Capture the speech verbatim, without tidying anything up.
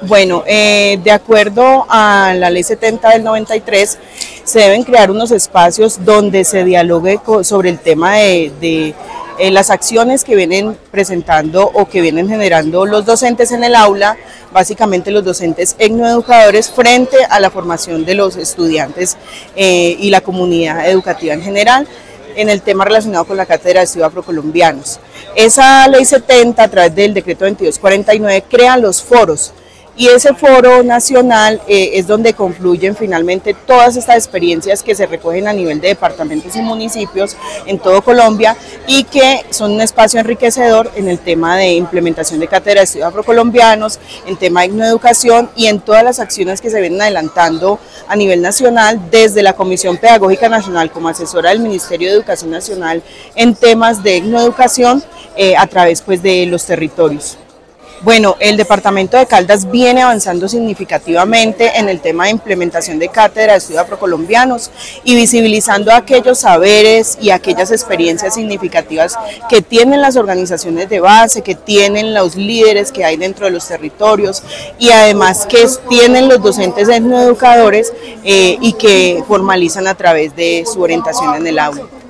Bueno, eh, de acuerdo a la ley setenta del noventa y tres, se deben crear unos espacios donde se dialogue sobre el tema de, de eh, las acciones que vienen presentando o que vienen generando los docentes en el aula, básicamente los docentes etnoeducadores, frente a la formación de los estudiantes eh, y la comunidad educativa en general, en el tema relacionado con la Cátedra de Estudios Afrocolombianos. Esa ley setenta, a través del decreto veintidós cuarenta y nueve, crea los foros, y ese foro nacional eh, es donde confluyen finalmente todas estas experiencias que se recogen a nivel de departamentos y municipios en todo Colombia y que son un espacio enriquecedor en el tema de implementación de cátedra de estudios afrocolombianos, en tema de etnoeducación y en todas las acciones que se vienen adelantando a nivel nacional desde la Comisión Pedagógica Nacional como asesora del Ministerio de Educación Nacional en temas de etnoeducación eh, a través pues, de los territorios. Bueno, el departamento de Caldas viene avanzando significativamente en el tema de implementación de cátedra de estudios afrocolombianos y visibilizando aquellos saberes y aquellas experiencias significativas que tienen las organizaciones de base, que tienen los líderes que hay dentro de los territorios y además que tienen los docentes etnoeducadores eh, y que formalizan a través de su orientación en el aula.